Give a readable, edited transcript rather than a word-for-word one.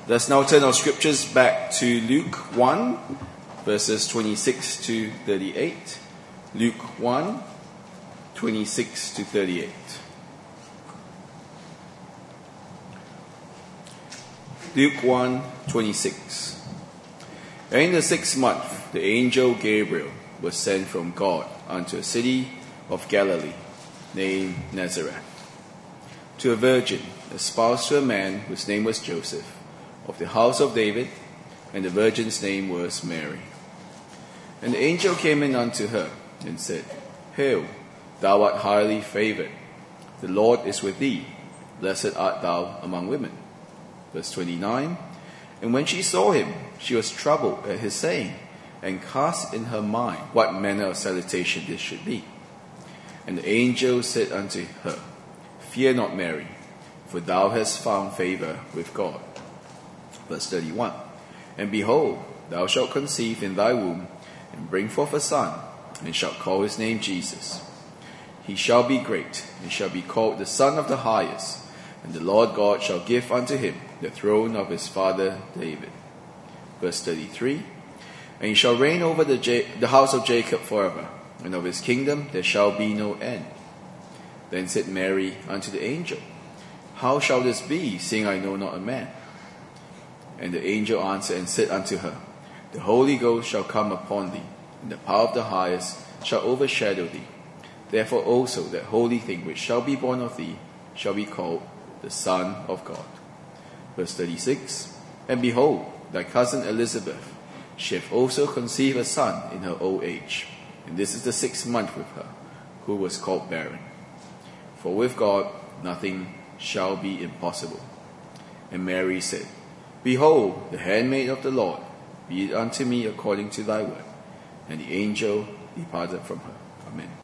Let's now turn our scriptures back to Luke 1, verses 26 to 38. Luke 1, 26 to 38. Luke 1, 26. And in the 6th month, the angel Gabriel was sent from God unto a city of Galilee, named Nazareth, to a virgin espoused to a man whose name was Joseph, of the house of David, and the virgin's name was Mary. And the angel came in unto her, and said, Hail, thou art highly favoured, the Lord is with thee, blessed art thou among women. Verse 29, And when she saw him, she was troubled at his saying, and cast in her mind what manner of salutation this should be. And the angel said unto her, Fear not, Mary, for thou hast found favour with God. Verse 31, And behold, thou shalt conceive in thy womb, and bring forth a son, and shalt call his name Jesus. He shall be great, and shall be called the Son of the Highest, and the Lord God shall give unto him the throne of his father David. Verse 33, And he shall reign over the house of Jacob forever, and of his kingdom there shall be no end. Then said Mary unto the angel, How shall this be, seeing I know not a man? And the angel answered and said unto her, The Holy Ghost shall come upon thee, and the power of the highest shall overshadow thee. Therefore also that holy thing which shall be born of thee shall be called the Son of God. Verse 36, And behold, thy cousin Elizabeth, she hath also conceived a son in her old age, and this is the 6th month with her, who was called barren. For with God nothing shall be impossible. And Mary said, Behold, the handmaid of the Lord, be it unto me according to thy word. And the angel departed from her. Amen.